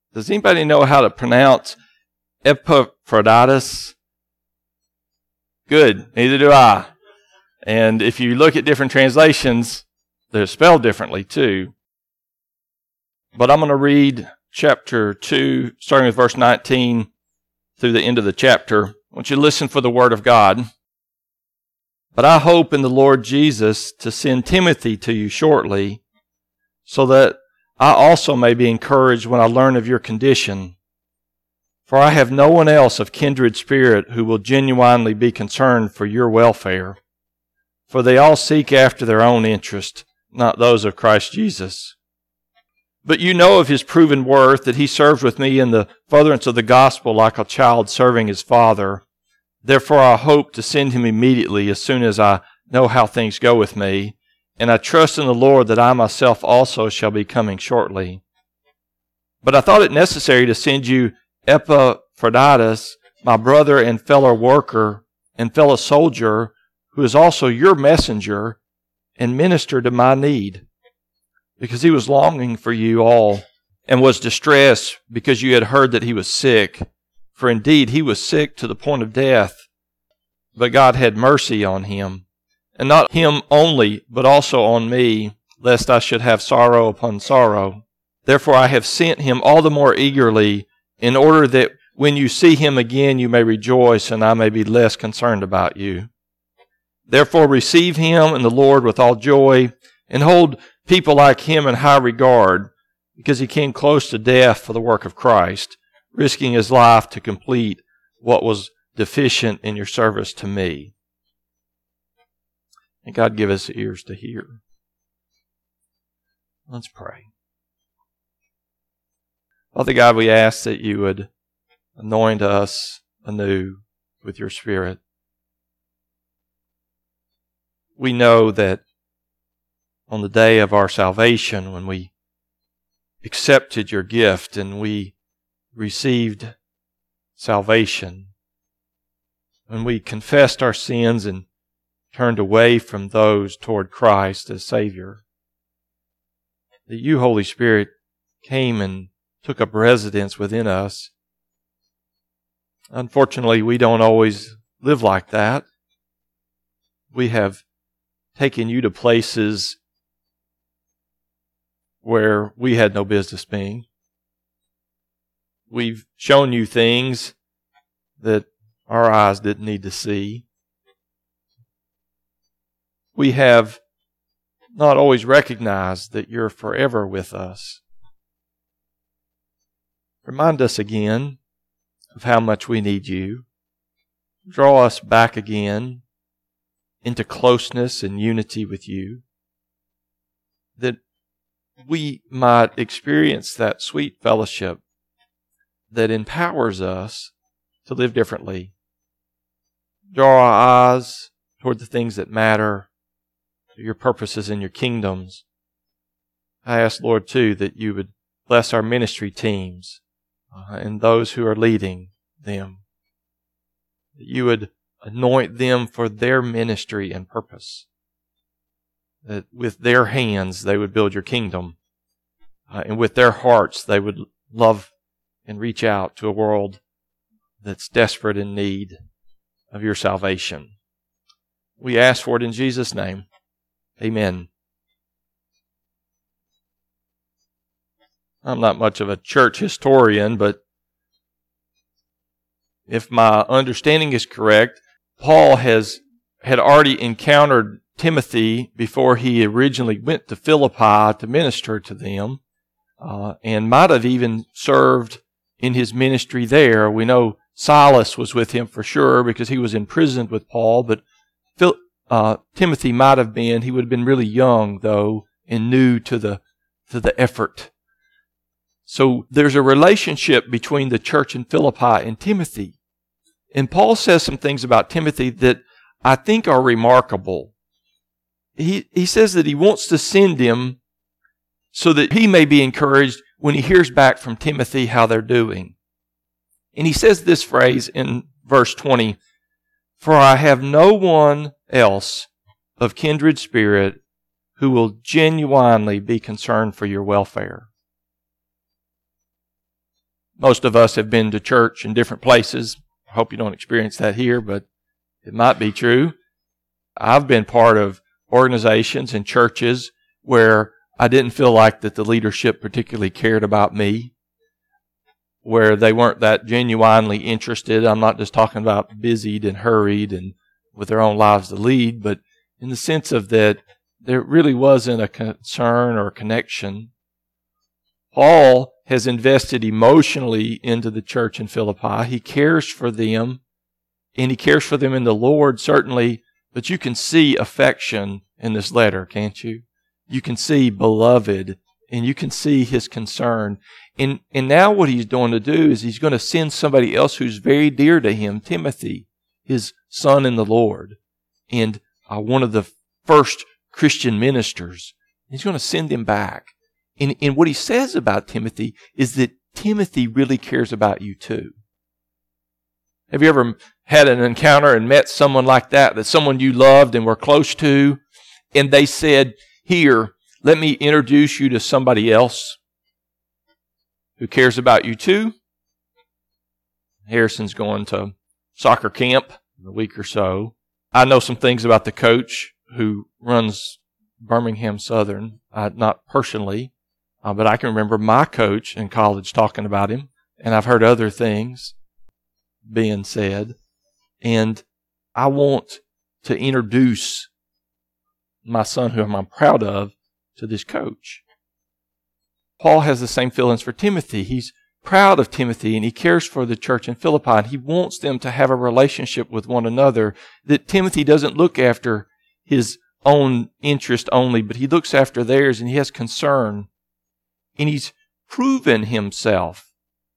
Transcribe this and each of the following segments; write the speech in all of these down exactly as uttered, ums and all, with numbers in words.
Does anybody know how to pronounce Epaphroditus? Good. Neither do I. And if you look at different translations, they're spelled differently too. But I'm going to read chapter two, starting with verse nineteen through the end of the chapter. I want you to listen for the word of God. But I hope in the Lord Jesus to send Timothy to you shortly, so that I also may be encouraged when I learn of your condition. For I have no one else of kindred spirit who will genuinely be concerned for your welfare. For they all seek after their own interest, not those of Christ Jesus. But you know of his proven worth, that he served with me in the furtherance of the gospel like a child serving his father. Therefore I hope to send him immediately as soon as I know how things go with me. And I trust in the Lord that I myself also shall be coming shortly. But I thought it necessary to send you Epaphroditus, my brother and fellow worker and fellow soldier, who is also your messenger and minister to my need, because he was longing for you all and was distressed because you had heard that he was sick. For indeed he was sick to the point of death, but God had mercy on him. And not him only, but also on me, lest I should have sorrow upon sorrow. Therefore I have sent him all the more eagerly, in order that when you see him again you may rejoice, and I may be less concerned about you. Therefore receive him in the Lord with all joy, and hold people like him in high regard, because he came close to death for the work of Christ, risking his life to complete what was deficient in your service to me. And God give us ears to hear. Let's pray. Father God, we ask that you would anoint us anew with your Spirit. We know that on the day of our salvation, when we accepted your gift and we received salvation, when we confessed our sins and turned away from those toward Christ as Savior, that you, Holy Spirit, came and took up residence within us. Unfortunately, we don't always live like that. We have taken you to places where we had no business being. We've shown you things that our eyes didn't need to see. We have not always recognized that you're forever with us. Remind us again of how much we need you. Draw us back again into closeness and unity with you, that we might experience that sweet fellowship that empowers us to live differently. Draw our eyes toward the things that matter, your purposes and your kingdoms. I ask, Lord, too, that you would bless our ministry teams uh, and those who are leading them. That you would anoint them for their ministry and purpose. That with their hands they would build your kingdom. Uh, and with their hearts they would love and reach out to a world that's desperate in need of your salvation. We ask for it in Jesus' name. Amen. I'm not much of a church historian, but if my understanding is correct, Paul has had already encountered Timothy before he originally went to Philippi to minister to them, uh, and might have even served in his ministry there. We know Silas was with him for sure because he was imprisoned with Paul, but Phil, uh, Timothy might have been. He would have been really young, though, and new to the to the effort. So there's a relationship between the church in Philippi and Timothy. And Paul says some things about Timothy that I think are remarkable. He, he says that he wants to send him so that he may be encouraged when he hears back from Timothy how they're doing. And he says this phrase in verse twenty, "For I have no one else of kindred spirit who will genuinely be concerned for your welfare." Most of us have been to church in different places. I hope you don't experience that here, but it might be true. I've been part of organizations and churches where I didn't feel like that the leadership particularly cared about me, where they weren't that genuinely interested. I'm not just talking about busied and hurried and with their own lives to lead, but in the sense of that there really wasn't a concern or a connection. Paul has invested emotionally into the church in Philippi. He cares for them, and he cares for them in the Lord, certainly, but you can see affection in this letter, can't you? You can see beloved, and you can see his concern. And, and now what he's going to do is he's going to send somebody else who's very dear to him, Timothy, his son in the Lord, and uh, one of the first Christian ministers. He's going to send him back. And, and what he says about Timothy is that Timothy really cares about you too. Have you ever had an encounter and met someone like that, that someone you loved and were close to, and they said, here, let me introduce you to somebody else who cares about you too? Harrison's going to soccer camp in a week or so. I know some things about the coach who runs Birmingham Southern, uh, not personally, uh, but I can remember my coach in college talking about him, and I've heard other things being said. And I want to introduce my son, whom I'm proud of, to this coach. Paul has the same feelings for Timothy. He's proud of Timothy, and he cares for the church in Philippi, and he wants them to have a relationship with one another, that Timothy doesn't look after his own interest only, but he looks after theirs, and he has concern. And he's proven himself.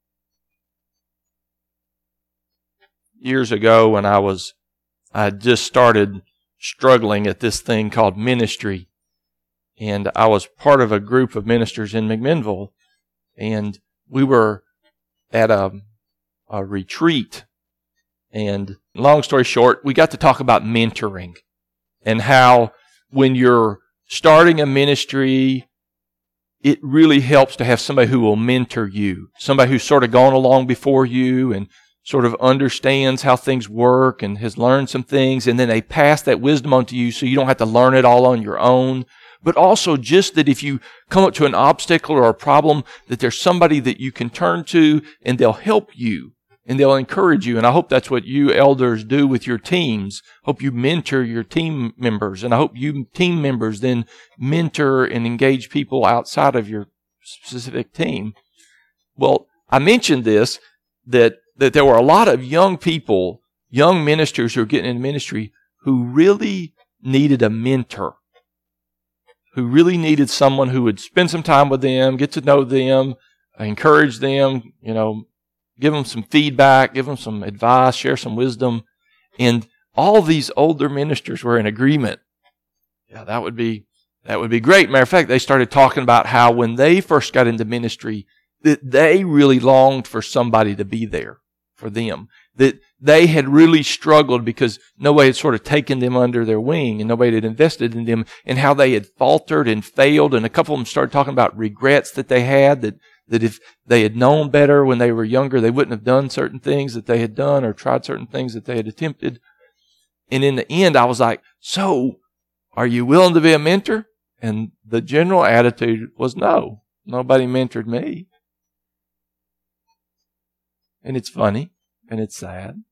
Years ago, when I was, I had just started struggling at this thing called ministry, and I was part of a group of ministers in McMinnville, and we were at a, a retreat. And long story short, we got to talk about mentoring and how when you're starting a ministry, it really helps to have somebody who will mentor you, somebody who's sort of gone along before you and sort of understands how things work and has learned some things, and then they pass that wisdom on to you so you don't have to learn it all on your own. But also just that if you come up to an obstacle or a problem, that there's somebody that you can turn to and they'll help you and they'll encourage you. And I hope that's what you elders do with your teams. Hope you mentor your team members. And I hope you team members then mentor and engage people outside of your specific team. Well, I mentioned this, that, that there were a lot of young people, young ministers who are getting into ministry who really needed a mentor, who really needed someone who would spend some time with them, get to know them, encourage them, you know, give them some feedback, give them some advice, share some wisdom. And all these older ministers were in agreement. Yeah, that would be, that would be great. Matter of fact, they started talking about how when they first got into ministry, that they really longed for somebody to be there for them. That they had really struggled because nobody had sort of taken them under their wing and nobody had invested in them, and how they had faltered and failed. And a couple of them started talking about regrets that they had, that, that if they had known better when they were younger, they wouldn't have done certain things that they had done or tried certain things that they had attempted. And in the end, I was like, so are you willing to be a mentor? And the general attitude was no, nobody mentored me. And it's funny. And it's sad.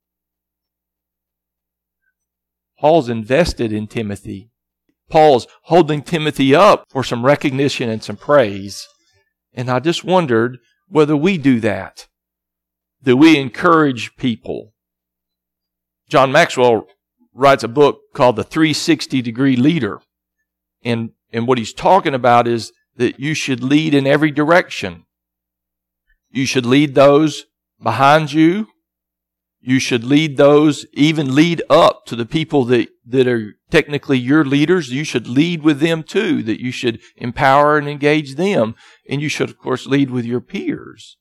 Paul's invested in Timothy. Paul's holding Timothy up for some recognition and some praise. And I just wondered whether we do that. Do we encourage people? John Maxwell writes a book called The three sixty degree Leader. And, and what he's talking about is that you should lead in every direction. You should lead those behind you. You should lead those, even lead up to the people that, that are technically your leaders. You should lead with them too, that you should empower and engage them. And you should, of course, lead with your peers.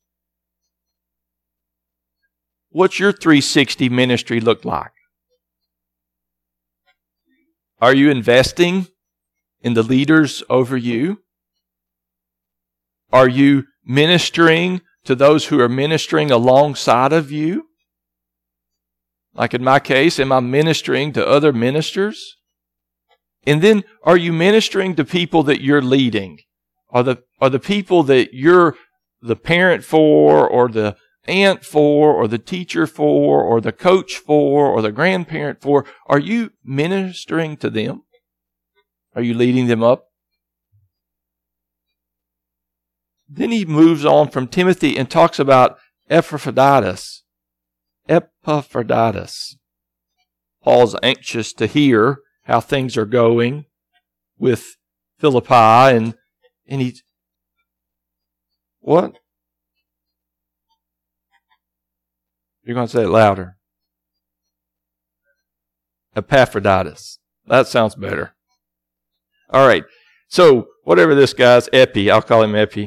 What's your three sixty ministry look like? Are you investing in the leaders over you? Are you ministering to those who are ministering alongside of you? Like in my case, am I ministering to other ministers? And then, are you ministering to people that you're leading? Are the, are the people that you're the parent for, or the aunt for, or the teacher for, or the coach for, or the grandparent for, are you ministering to them? Are you leading them up? Then he moves on from Timothy and talks about Epaphroditus. Epaphroditus. Paul's anxious to hear how things are going with Philippi, and and he what? You're going to say it louder. Epaphroditus. That sounds better. All right. So whatever this guy's, Epi, I'll call him Epi.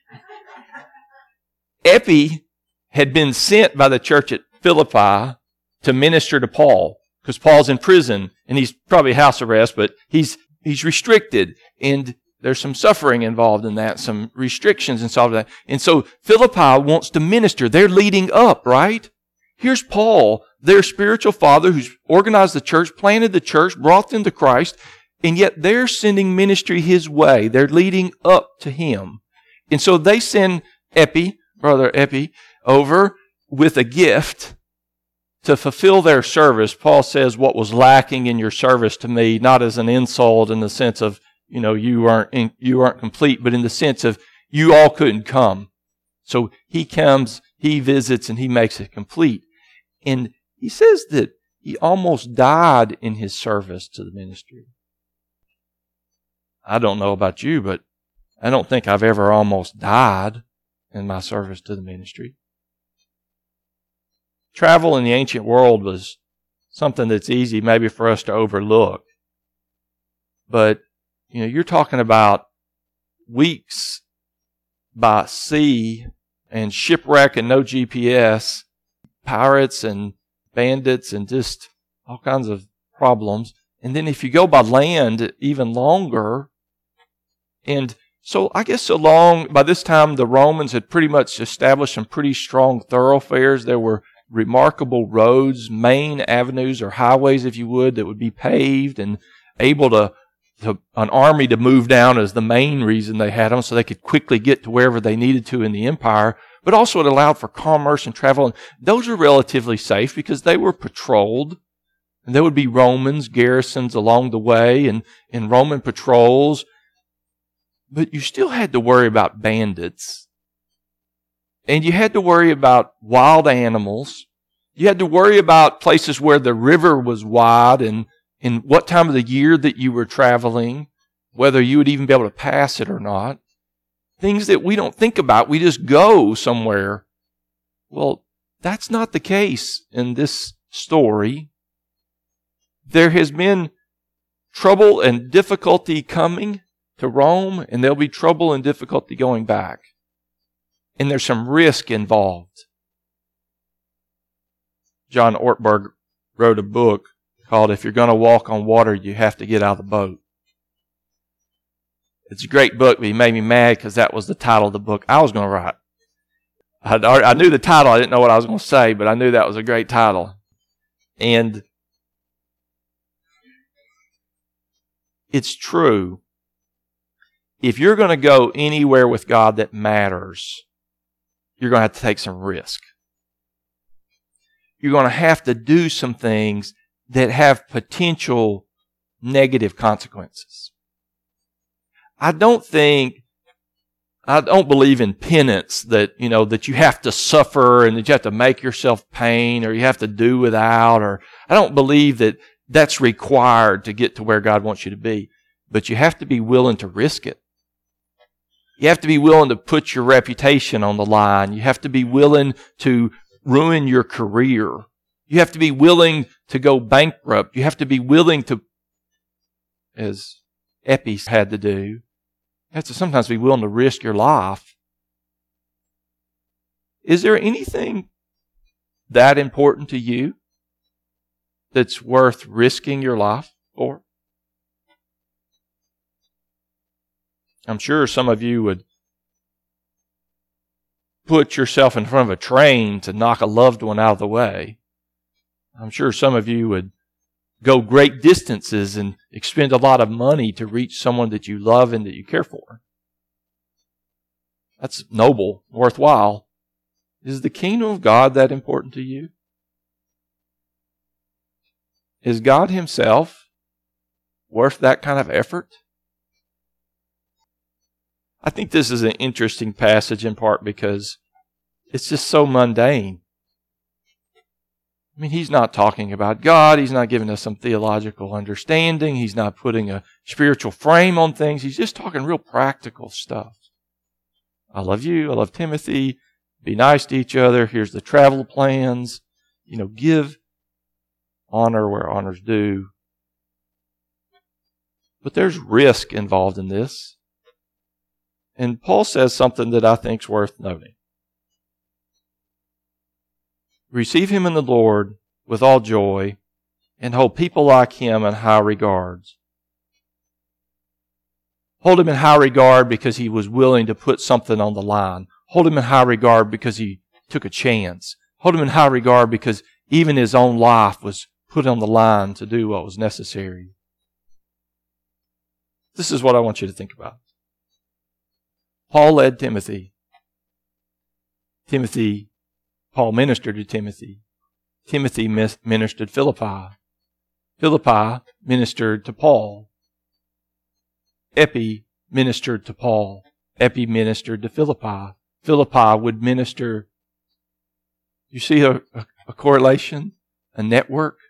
Epi had been sent by the church at Philippi to minister to Paul, because Paul's in prison and he's probably house arrest, but he's he's restricted, and there's some suffering involved in that, some restrictions involved in that. And so Philippi wants to minister. They're leading up, right? Here's Paul, their spiritual father, who's organized the church, planted the church, brought them to Christ, and yet they're sending ministry his way. They're leading up to him. And so they send Epi, Brother Epi, over with a gift to fulfill their service. Paul says, what was lacking in your service to me, not as an insult in the sense of, you know, you aren't in, you aren't complete, but in the sense of you all couldn't come. So he comes, he visits, and he makes it complete. And he says that he almost died in his service to the ministry. I don't know about you, but I don't think I've ever almost died in my service to the ministry. Travel in the ancient world was something that's easy maybe for us to overlook. But, you know, you're talking about weeks by sea and shipwreck and no G P S, pirates and bandits and just all kinds of problems. And then if you go by land, even longer. And so I guess so long, by this time the Romans had pretty much established some pretty strong thoroughfares. There were remarkable roads, main avenues or highways, if you would, that would be paved and able to, to an army to move down as the main reason they had them, so they could quickly get to wherever they needed to in the empire. But also it allowed for commerce and travel. And those are relatively safe because they were patrolled. And there would be Romans, garrisons along the way, and, and Roman patrols. But you still had to worry about bandits. And you had to worry about wild animals. You had to worry about places where the river was wide, and, and what time of the year that you were traveling, whether you would even be able to pass it or not. Things that we don't think about. We just go somewhere. Well, that's not the case in this story. There has been trouble and difficulty coming to Rome, and there'll be trouble and difficulty going back. And there's some risk involved. John Ortberg wrote a book called If You're Going to Walk on Water, You Have to Get Out of the Boat. It's a great book, but he made me mad because that was the title of the book I was going to write. I, I knew the title. I didn't know what I was going to say, but I knew that was a great title. And it's true. If you're going to go anywhere with God that matters, you're going to have to take some risk. You're going to have to do some things that have potential negative consequences. I don't think, I don't believe in penance, that, you know, that you have to suffer and that you have to make yourself pain or you have to do without, or I don't believe that that's required to get to where God wants you to be. But you have to be willing to risk it. You have to be willing to put your reputation on the line. You have to be willing to ruin your career. You have to be willing to go bankrupt. You have to be willing to, as Epi had to do, you have to sometimes be willing to risk your life. Is there anything that important to you that's worth risking your life for? I'm sure some of you would put yourself in front of a train to knock a loved one out of the way. I'm sure some of you would go great distances and expend a lot of money to reach someone that you love and that you care for. That's noble, worthwhile. Is the kingdom of God that important to you? Is God Himself worth that kind of effort? I think this is an interesting passage in part because it's just so mundane. I mean, He's not talking about God. He's not giving us some theological understanding. He's not putting a spiritual frame on things. He's just talking real practical stuff. I love you. I love Timothy. Be nice to each other. Here's the travel plans. You know, give honor where honor's due. But there's risk involved in this. And Paul says something that I think is worth noting. Receive him in the Lord with all joy and hold people like him in high regards. Hold him in high regard because he was willing to put something on the line. Hold him in high regard because he took a chance. Hold him in high regard because even his own life was put on the line to do what was necessary. This is what I want you to think about. Paul led Timothy. Timothy, Paul ministered to Timothy. Timothy ministered to Philippi. Philippi ministered to Paul. Epi ministered to Paul. Epi ministered to Philippi. Philippi would minister. You see a, a, a correlation? A network?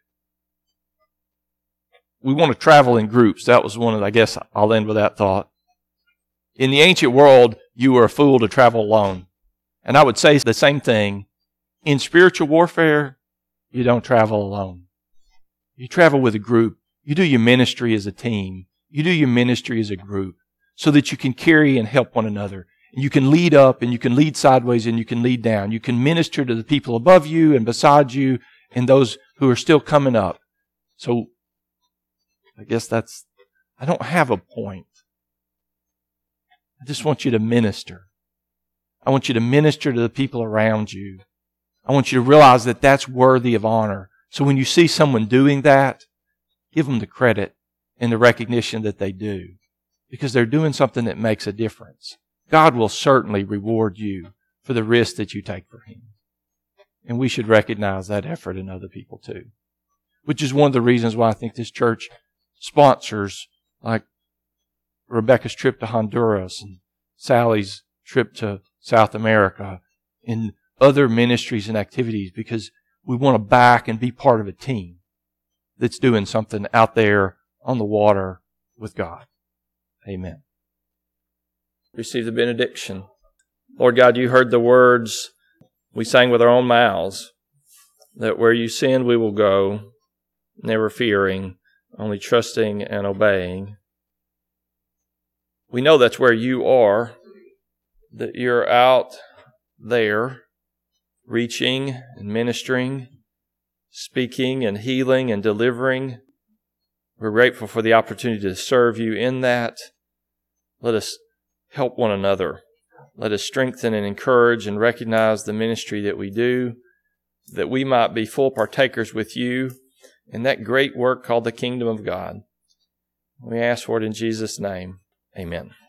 We want to travel in groups. That was one of, I guess I'll end with that thought. In the ancient world, you were a fool to travel alone. And I would say the same thing. In spiritual warfare, you don't travel alone. You travel with a group. You do your ministry as a team. You do your ministry as a group so that you can carry and help one another. And you can lead up and you can lead sideways and you can lead down. You can minister to the people above you and beside you and those who are still coming up. So I guess that's, I don't have a point. I just want you to minister. I want you to minister to the people around you. I want you to realize that that's worthy of honor. So when you see someone doing that, give them the credit and the recognition that they do. Because they're doing something that makes a difference. God will certainly reward you for the risk that you take for Him. And we should recognize that effort in other people too. Which is one of the reasons why I think this church sponsors like Rebecca's trip to Honduras and Sally's trip to South America and other ministries and activities, because we want to back and be part of a team that's doing something out there on the water with God. Amen. Receive the benediction. Lord God, you heard the words we sang with our own mouths, that where you send we will go, never fearing, only trusting and obeying. We know that's where you are, that you're out there reaching and ministering, speaking and healing and delivering. We're grateful for the opportunity to serve you in that. Let us help one another. Let us strengthen and encourage and recognize the ministry that we do, that we might be full partakers with you in that great work called the kingdom of God. We ask for it in Jesus' name. Amen.